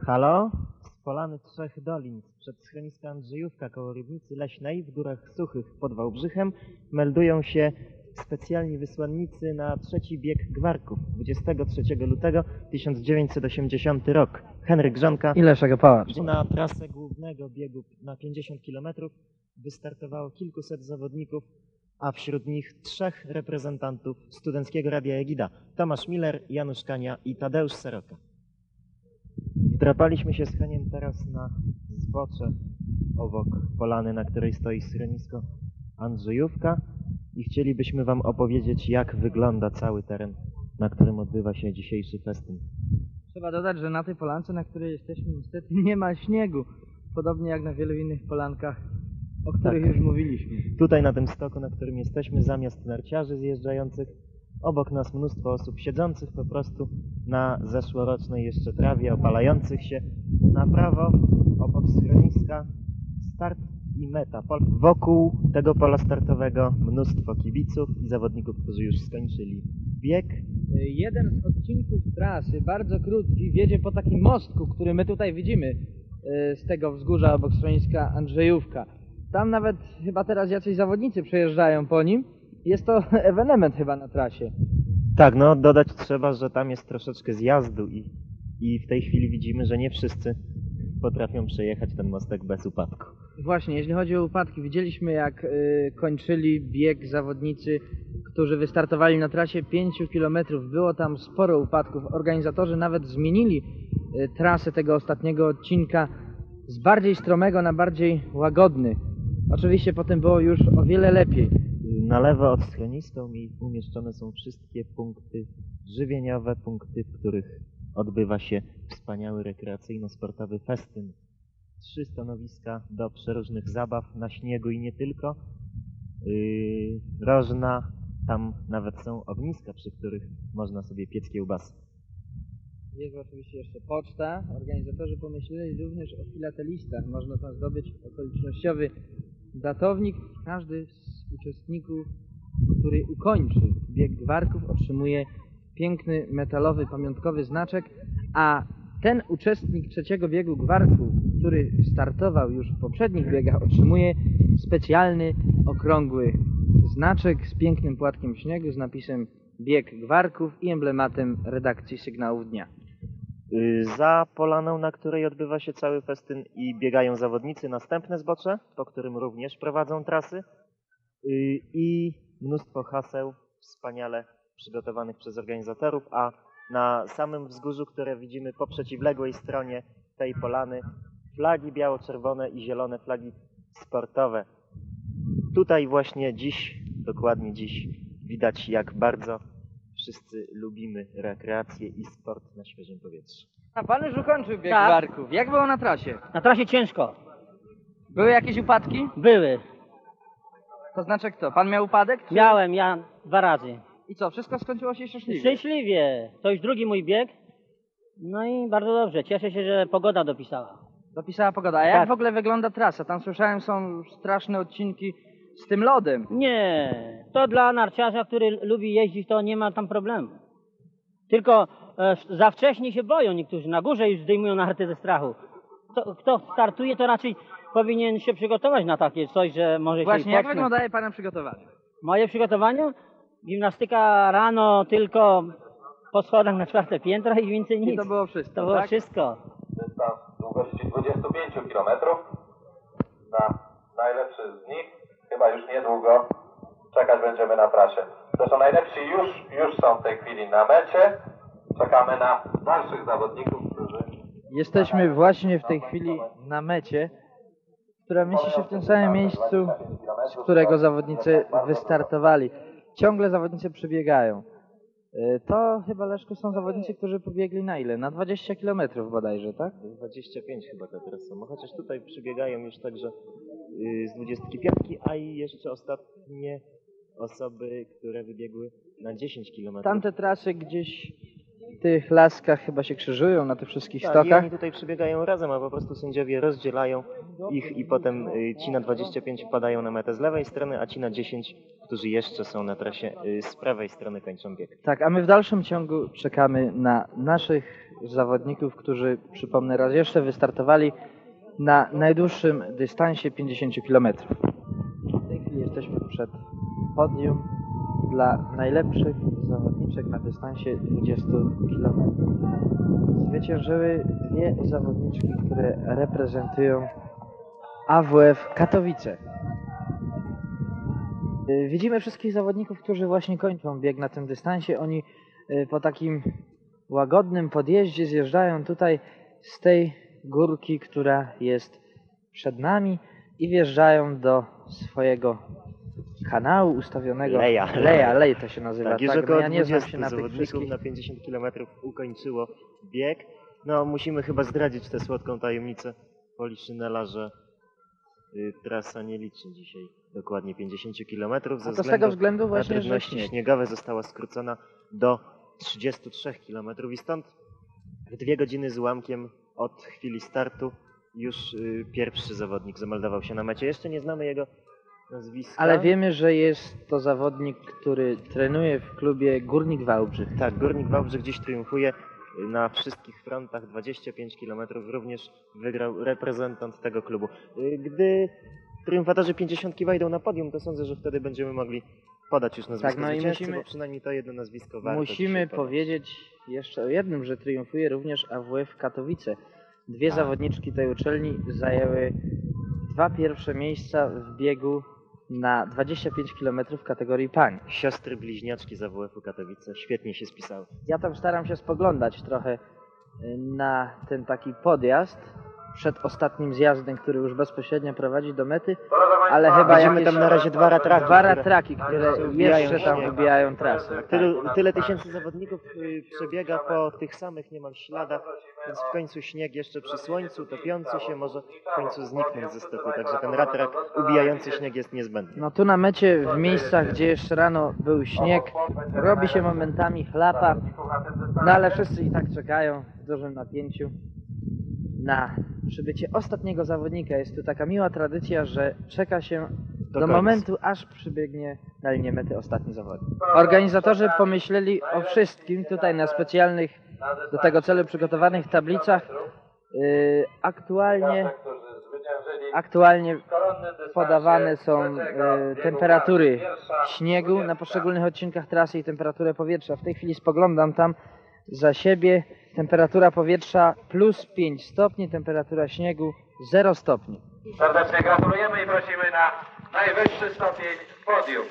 Halo? Z polany Trzech Dolin, przed schroniska Andrzejówka koło Rybnicy Leśnej w Górach Suchych pod Wałbrzychem meldują się specjalni wysłannicy na trzeci bieg Gwarków 23 lutego 1980 rok. Henryk Grzonka I Leszek Opałacz. Na trasę głównego biegu na 50 km wystartowało kilkuset zawodników, a wśród nich trzech reprezentantów Studenckiego Radia Egida: Tomasz Miller, Janusz Kania i Tadeusz Seroka. Wdrapaliśmy się z Heniem teraz na zbocze obok polany, na której stoi schronisko Andrzejówka, i chcielibyśmy Wam opowiedzieć, jak wygląda cały teren, na którym odbywa się dzisiejszy festyn. Trzeba dodać, że na tej polance, na której jesteśmy, niestety nie ma śniegu. Podobnie jak na wielu innych polankach, o których już mówiliśmy. Tutaj na tym stoku, na którym jesteśmy, zamiast narciarzy zjeżdżających, obok nas mnóstwo osób siedzących po prostu na zeszłorocznej jeszcze trawie, opalających się. Na prawo, obok schroniska, start i meta. Wokół tego pola startowego mnóstwo kibiców i zawodników, którzy już skończyli bieg. Jeden z odcinków trasy, bardzo krótki, wiedzie po takim mostku, który my tutaj widzimy z tego wzgórza obok schroniska Andrzejówka. Tam nawet chyba teraz jacyś zawodnicy przejeżdżają po nim. Jest to ewenement chyba na trasie. Tak, no dodać trzeba, że tam jest troszeczkę zjazdu i w tej chwili widzimy, że nie wszyscy potrafią przejechać ten mostek bez upadku. Właśnie, jeśli chodzi o upadki, widzieliśmy jak kończyli bieg zawodnicy, którzy wystartowali na trasie 5 km. Było tam sporo upadków. Organizatorzy nawet zmienili trasę tego ostatniego odcinka z bardziej stromego na bardziej łagodny. Oczywiście potem było już o wiele lepiej. Na lewo od schroniska umieszczone są wszystkie punkty żywieniowe, punkty, w których odbywa się wspaniały rekreacyjno-sportowy festyn. 3 stanowiska do przeróżnych zabaw na śniegu i nie tylko. Rożna, tam nawet są ogniska, przy których można sobie piec kiełbasy. Jest oczywiście jeszcze poczta. Organizatorzy pomyśleli również o filatelistach. Można tam zdobyć okolicznościowy datownik. Każdy z uczestników, który ukończy bieg Gwarków, otrzymuje piękny metalowy pamiątkowy znaczek, a ten uczestnik trzeciego biegu Gwarków, który startował już w poprzednich biegach, otrzymuje specjalny, okrągły znaczek z pięknym płatkiem śniegu z napisem Bieg Gwarków i emblematem redakcji Sygnałów Dnia. Za polaną, na której odbywa się cały festyn i biegają zawodnicy, następne zbocze, po którym również prowadzą trasy, i mnóstwo haseł wspaniale przygotowanych przez organizatorów, a na samym wzgórzu, które widzimy po przeciwległej stronie tej polany, flagi biało-czerwone i zielone, flagi sportowe. Tutaj właśnie dziś, dokładnie dziś, widać, jak bardzo wszyscy lubimy rekreację i sport na świeżym powietrzu. A pan już ukończył bieg Tak. Gwarków. Jak było na trasie? Na trasie ciężko. Były jakieś upadki? Były. To znaczy kto? Pan miał upadek? Czy... Miałem ja 2 razy. I co? Wszystko skończyło się szczęśliwie? Szczęśliwie. To już drugi mój bieg. No i bardzo dobrze. Cieszę się, że pogoda dopisała. Dopisała pogoda. A jak Tak. w ogóle wygląda trasa? Tam słyszałem, są straszne odcinki z tym lodem. Nie. To dla narciarza, który lubi jeździć, to nie ma tam problemu. Tylko za wcześnie się boją niektórzy. Na górze już zdejmują narty ze strachu. Kto startuje, to raczej powinien się przygotować na takie coś, że może Właśnie, się jak potknąć. wyglądaje pana przygotowanie? Moje przygotowania? Gimnastyka rano tylko po schodach na 4. piętro i więcej nic. I to było wszystko, To było tak? wszystko. Dystans długości 25 km. Na najlepszy z nich chyba już niedługo czekać będziemy na trasie. Zresztą najlepsi już są w tej chwili na mecie. Czekamy na dalszych zawodników, którzy... Jesteśmy właśnie w tej chwili na mecie, która mieści się w tym samym miejscu, z którego zawodnicy wystartowali. Ciągle zawodnicy przebiegają. To chyba, Leszku, są zawodnicy, którzy pobiegli na ile? Na 20 km bodajże, tak? 25 chyba teraz są, chociaż tutaj przybiegają już także z 25, a i jeszcze ostatnie osoby, które wybiegły na 10 km. Tamte trasy gdzieś w tych laskach chyba się krzyżują na tych wszystkich Tak, i stokach. oni tutaj przybiegają razem, a po prostu sędziowie rozdzielają ich i potem ci na 25 wpadają na metę z lewej strony, a ci na 10, którzy jeszcze są na trasie z prawej strony, kończą bieg. Tak, a my w dalszym ciągu czekamy na naszych zawodników, którzy, przypomnę raz jeszcze, wystartowali na najdłuższym dystansie 50 km. W tej chwili jesteśmy przed podium dla najlepszych zawodniczek na dystansie 20 km. Zwyciężyły dwie zawodniczki, które reprezentują AWF Katowice. Widzimy wszystkich zawodników, którzy właśnie kończą bieg na tym dystansie. Oni po takim łagodnym podjeździe zjeżdżają tutaj z tej górki, która jest przed nami i wjeżdżają do swojego kanału ustawionego. Lej to się nazywa. Tak, już tak? około Ja nie znam 20 się na tych zawodników wszystkich. na 50 km ukończyło bieg. No, musimy chyba zdradzić tę słodką tajemnicę Poliszynela, że trasa nie liczy dzisiaj dokładnie 50 km. A to z tego względu właśnie, na że trudności śnieg. śniegowe została skrócona do 33 km i stąd w 2 godziny z ułamkiem od chwili startu już pierwszy zawodnik zameldował się na mecie. Jeszcze nie znamy jego nazwiska. Ale wiemy, że jest to zawodnik, który trenuje w klubie Górnik Wałbrzych. Tak, Górnik Wałbrzych dziś triumfuje na wszystkich frontach. 25 km również wygrał reprezentant tego klubu. Gdy triumfatorzy 50 wejdą na podium, to sądzę, że wtedy będziemy mogli podać już nazwisko Tak, no i zwycięzcy, musimy- bo przynajmniej to jedno nazwisko warto Musimy dzisiaj podać. powiedzieć jeszcze o jednym, że triumfuje również AWF Katowice. Dwie zawodniczki tej uczelni zajęły 2 pierwsze miejsca w biegu na 25 km w kategorii pań. Siostry bliźniaczki z AWF-u Katowice świetnie się spisały. Ja tam staram się spoglądać trochę na ten taki podjazd przed ostatnim zjazdem, który już bezpośrednio prowadzi do mety, ale chyba Widzimy jakieś tam na razie dwa ratraki, dwa które- ratraki, które Wbijają jeszcze tam śnieg. wybijają trasę. Tyle tysięcy zawodników przebiega po tych samych niemal śladach, więc w końcu śnieg jeszcze przy słońcu topiący się może w końcu zniknąć ze stoku, także ten ratrak ubijający śnieg jest niezbędny. No tu na mecie, w miejscach, gdzie jeszcze rano był śnieg, robi się momentami chlapa, no ale wszyscy i tak czekają w dużym napięciu na przybycie ostatniego zawodnika. Jest tu taka miła tradycja, że czeka się do końca. momentu, aż przybiegnie na linię mety ostatni zawodnik. Organizatorzy pomyśleli o wszystkim tutaj na specjalnych do tego celu przygotowanych tablicach. Aktualnie podawane są temperatury śniegu na poszczególnych odcinkach trasy i temperaturę powietrza. W tej chwili spoglądam tam za siebie. Temperatura powietrza plus 5 stopni, temperatura śniegu 0 stopni. Serdecznie gratulujemy i prosimy na najwyższy stopień podium.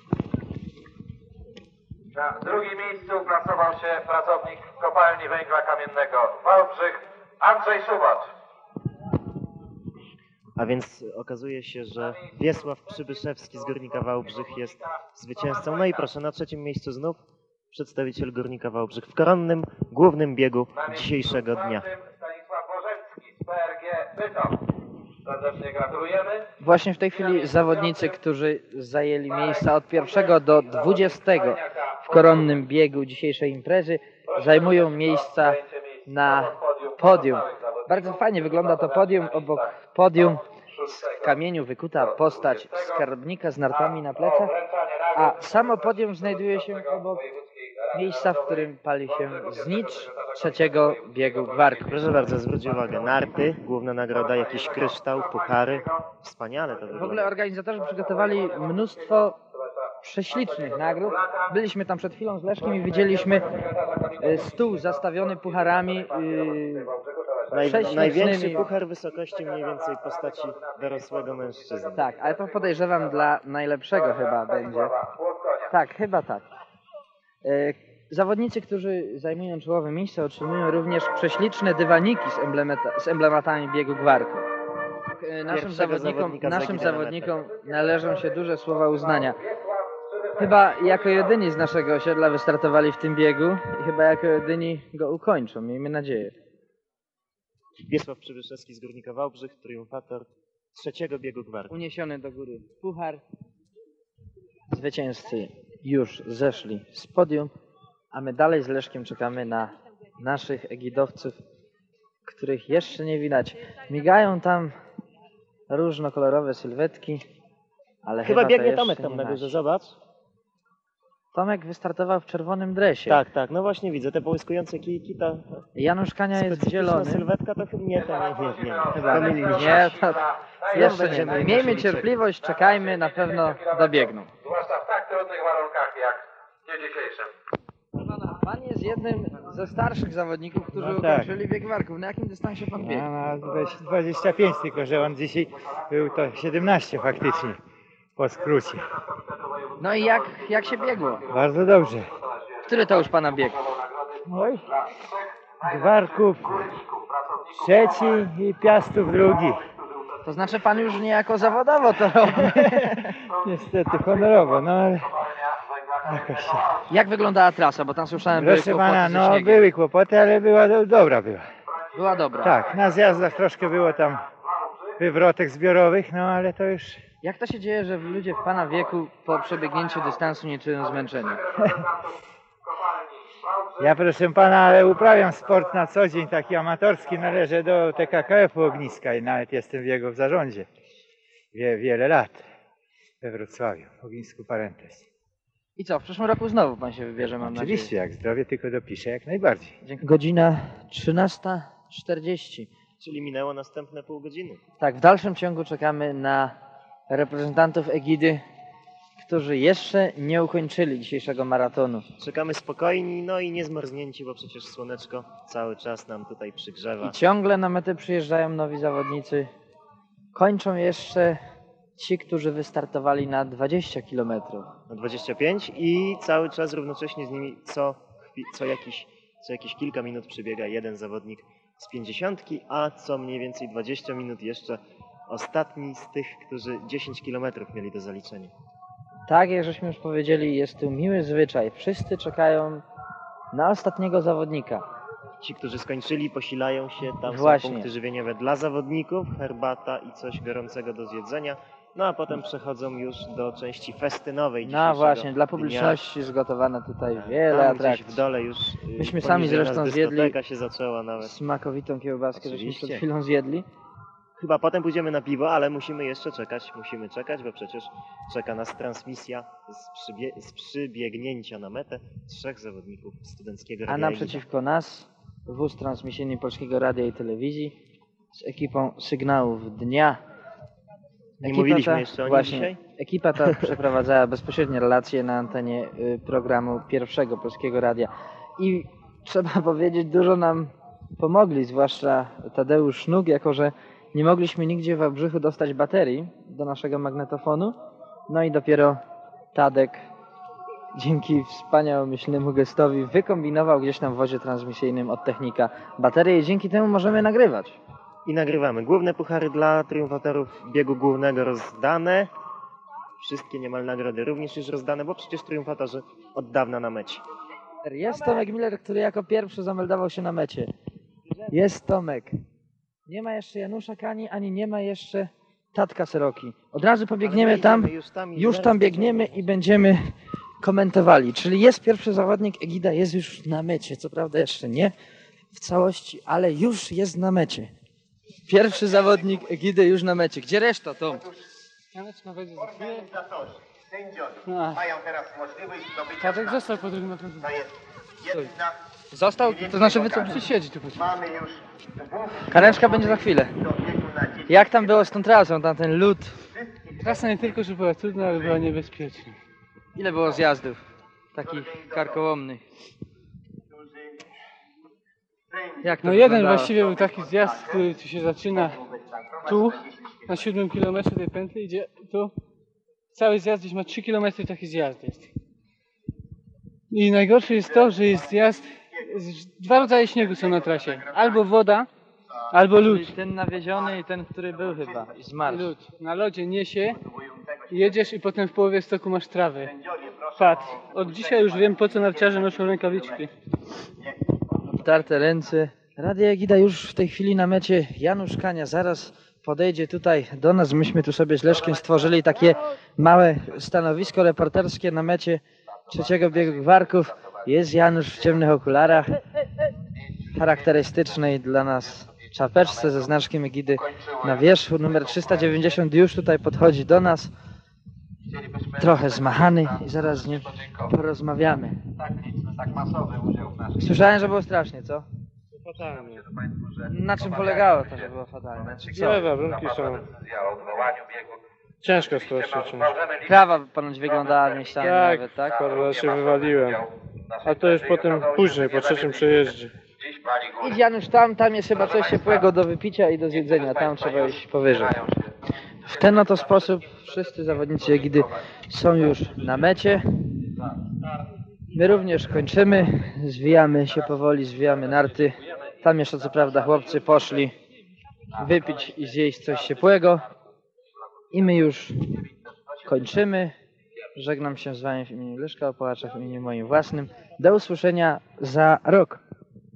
Na drugim miejscu uplasował się pracownik kopalni węgla kamiennego Wałbrzych Andrzej Szubacz. A więc okazuje się, że Wiesław Przybyszewski z Górnika Wałbrzych jest zwycięzcą. No i proszę, na trzecim miejscu znów przedstawiciel Górnika Wałbrzych w koronnym, głównym biegu dzisiejszego dnia. Stanisław Bożecki z PRG Bytom. Serdecznie gratulujemy. Właśnie w tej chwili zawodnicy, którzy zajęli miejsca od 1 do 20 w koronnym biegu dzisiejszej imprezy, zajmują miejsca na podium. Bardzo fajnie wygląda to podium. Obok podium z kamieniu wykuta postać skarbnika z nartami na plecach, a samo podium znajduje się obok miejsca, w którym pali się znicz trzeciego biegu gwarku. Proszę bardzo, zwróć uwagę, narty, główna nagroda, jakiś kryształ, puchary. Wspaniale to W ogóle wygląda. organizatorzy przygotowali mnóstwo prześlicznych nagród. Byliśmy tam przed chwilą z Leszkiem i widzieliśmy stół zastawiony pucharami prześlicznymi. Największy puchar wysokości mniej więcej postaci dorosłego mężczyzny. Tak, ale to podejrzewam dla najlepszego chyba będzie. Tak, chyba tak. Zawodnicy, którzy zajmują czołowe miejsca, otrzymują również prześliczne dywaniki z emblematami biegu gwarku. Naszym zawodnikom należą się duże słowa uznania. Chyba jako jedyni z naszego osiedla wystartowali w tym biegu i chyba jako jedyni go ukończą, miejmy nadzieję. Wiesław Przybyszewski z Górnika Wałbrzych, triumfator trzeciego biegu gwarku. Uniesiony do góry puchar. Zwycięzcy już zeszli z podium, a my dalej z Leszkiem czekamy na naszych egidowców, których jeszcze nie widać. Migają tam różnokolorowe sylwetki, ale Chyba to biegnie jeszcze Tomek tam nie na górze, nasi. zobacz. Tomek wystartował w czerwonym dresie. Tak, tak, no właśnie widzę te połyskujące kijki, ta Janusz Kania jest specyficzna zielony. sylwetka, to chyba nie, Chyba pomyliliśmy się. nie, to jeszcze nie. będziemy Miejmy musieli cierpliwość, czekajmy, na pewno dobiegną. Zwłaszcza w tak trudnych warunkach jak w dniu dzisiejszym. Pan jest jednym ze starszych zawodników, którzy No tak. ukończyli bieg warków. Na jakim dystansie pan biegł? Na 25, tylko że on dzisiaj był to 17 faktycznie po skrócie. No i jak się biegło? Bardzo dobrze. Który to już pana bieg? Oj, Gwarków trzeci i Piastów drugi. To znaczy pan już niejako zawodowo to robi. Niestety honorowo, no ale jakoś się. Jak wyglądała trasa? Bo tam słyszałem, były Proszę kłopoty pana, ze no śniegiem. były kłopoty, ale dobra była. Była dobra. Tak, na zjazdach troszkę było tam wywrotek zbiorowych, no ale to już Jak to się dzieje, że ludzie w pana wieku po przebiegnięciu dystansu nie czują zmęczenia? ja proszę pana, ale uprawiam sport na co dzień, taki amatorski, należę do TKKF-u Ogniska i nawet jestem w jego zarządzie wiele lat we Wrocławiu, w Ognisku Parentes. I co, w przyszłym roku znowu pan się wybierze, mam Oczywiście, jak zdrowie tylko dopiszę, jak najbardziej. nadzieję. Godzina 13:40. Czyli minęło następne pół godziny. Tak, w dalszym ciągu czekamy na reprezentantów Egidy, którzy jeszcze nie ukończyli dzisiejszego maratonu. Czekamy spokojni, no i niezmarznięci, bo przecież słoneczko cały czas nam tutaj przygrzewa. I ciągle na metę przyjeżdżają nowi zawodnicy. Kończą jeszcze ci, którzy wystartowali na 20 km. Na 25 i cały czas równocześnie z nimi co jakieś kilka minut przybiega jeden zawodnik z 50, a co mniej więcej 20 minut jeszcze ostatni z tych, którzy 10 km mieli do zaliczenia. Tak, jak żeśmy już powiedzieli, jest tu miły zwyczaj. Wszyscy czekają na ostatniego zawodnika. Ci, którzy skończyli, posilają się, tam Właśnie. są punkty żywieniowe dla zawodników, herbata i coś gorącego do zjedzenia, no a potem przechodzą już do części festynowej No dzisiejszego właśnie, dla dnia. publiczności zgotowano tutaj wiele Tam gdzieś atrakcji. w dole już Myśmy sami poniżej zresztą nas zjedli dyskoteka się zaczęła nawet. smakowitą kiełbaskę, żeśmy Oczywiście. przed chwilą zjedli. Chyba potem pójdziemy na piwo, ale musimy jeszcze czekać, bo przecież czeka nas transmisja z przybiegnięcia na metę 3 zawodników studenckiego A radia. naprzeciwko nas wóz transmisyjny Polskiego Radia i Telewizji z ekipą Sygnałów Dnia. Nie mówiliśmy jeszcze o nim właśnie, dzisiaj? Ekipa ta przeprowadzała bezpośrednie relacje na antenie programu pierwszego Polskiego Radia. I trzeba powiedzieć, dużo nam pomogli, zwłaszcza Tadeusz Sznuk, jako że nie mogliśmy nigdzie w Wałbrzychu dostać baterii do naszego magnetofonu. No i dopiero Tadek dzięki wspaniałomyślnemu gestowi wykombinował gdzieś tam w wozie transmisyjnym od technika baterię i dzięki temu możemy nagrywać. I nagrywamy. Główne puchary dla triumfatorów biegu głównego rozdane. Wszystkie niemal nagrody również już rozdane, bo przecież triumfatorzy od dawna na mecie. Jest Tomek Miller, który jako pierwszy zameldował się na mecie. Jest Tomek. Nie ma jeszcze Janusza Kani, ani nie ma jeszcze Tatka Seroki. Od razu pobiegniemy Ale my tam, idziemy już tam biegniemy i będziemy komentowali. Czyli jest pierwszy zawodnik, Egida jest już na mecie. Co prawda jeszcze nie w całości, ale już jest na mecie. Pierwszy zawodnik Egidy już na mecie. Gdzie reszta, Tom? Mają teraz możliwość zdobycia Tadek został po drugim okrążeniu. To jest jedna. Został? To znaczy Czy siedzi tu? Mamy już Karenczka będzie za chwilę. do biegu na 10. Jak tam było z tą trasą, tam ten lód? Trasa nie tylko, że była trudna, ale była niebezpieczna. Ile było zjazdów? Takich karkołomnych. Jak to No jeden wyglądało? właściwie był taki zjazd, który tu się zaczyna tu, na 7 km tej pętli, idzie tu. Cały zjazd gdzieś ma 3 km, taki zjazd jest. I najgorsze jest to, że jest zjazd, dwa rodzaje śniegu są na trasie. Albo woda, albo lód. Czyli ten nawieziony i ten, który był chyba i zmarł. Lód. Na lodzie niesie, jedziesz i potem w połowie stoku masz trawę. Patrz, od dzisiaj już wiem, po co narciarze noszą rękawiczki. Obtarte ręce. Radia Egida już w tej chwili na mecie. Janusz Kania zaraz podejdzie tutaj do nas. Myśmy tu sobie z Leszkiem stworzyli takie małe stanowisko reporterskie na mecie trzeciego biegu Gwarków. Jest Janusz w ciemnych okularach, charakterystycznej dla nas czapeczce ze znaczkiem Egidy na wierzchu. Numer 390 już tutaj podchodzi do nas. trochę zmachany i zaraz z nim porozmawiamy. Tak masowy udział w naszym Słyszałem, że było strasznie, co? Fatalnie. Na czym polegało to, że było fatalne? Czy co? Nie, warunki są decyzja o odwołaniu biegu. ciężko strasznie czymś. Krawa ponoć wyglądała miejscami Tak, nawet, tak? parę razy się wywaliłem. A to już potem później, po trzecim przejeździe. Dziś pali górę. Idź Janusz tam jest chyba coś ciepłego do wypicia i do zjedzenia, tam trzeba iść powyżej. W ten oto sposób wszyscy zawodnicy Egidy są już na mecie. My również kończymy, zwijamy się powoli, zwijamy narty. Tam jeszcze co prawda chłopcy poszli wypić i zjeść coś ciepłego. I my już kończymy. Żegnam się z wami w imieniu Leszka Opałacza, w imieniu moim własnym. Do usłyszenia za rok.